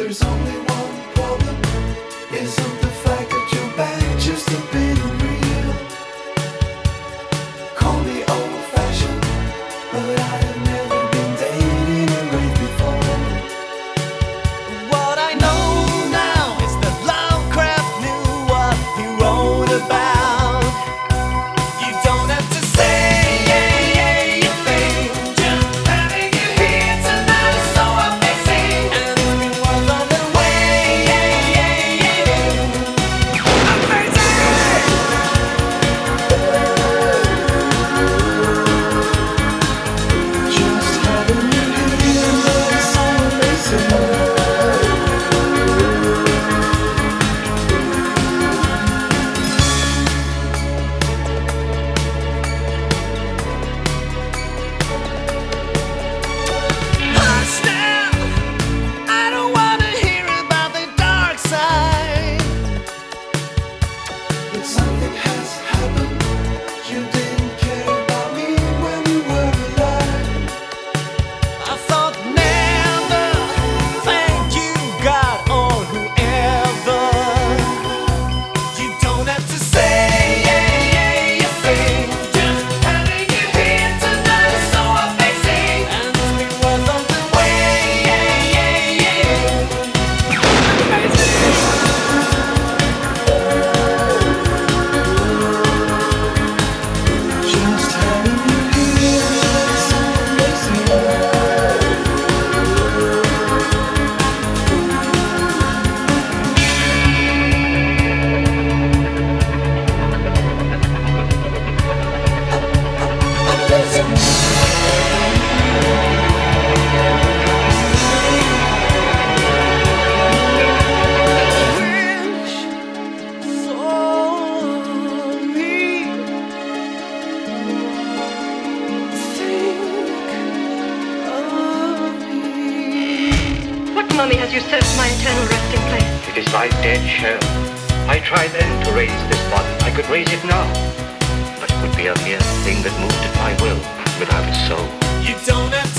There's only one problem, isn't the fact that you're back just a bit unreal. Call me old-fashioned, but I have never been dating a wraith before. What I know now is that Lovecraft knew what he wrote about. You don't have to say a thing, just having you here tonight is so amazing. And it's been worth all the wait. Just having you here is so amazing. Hush now, I don't wanna hear about the dark side. But something has happened. You didn't care about me when we were alive. I thought never, thank you God or whoever. You don't have to say a thing, just having you here tonight is so amazing. And it's been worth all the wait. Just having you here is so amazing. What mummy has usurped my eternal resting place? It is thy dead shell. I tried then to raise this body. I could raise it now. But it would be a mere thing that moved at my will, without a soul. You don't have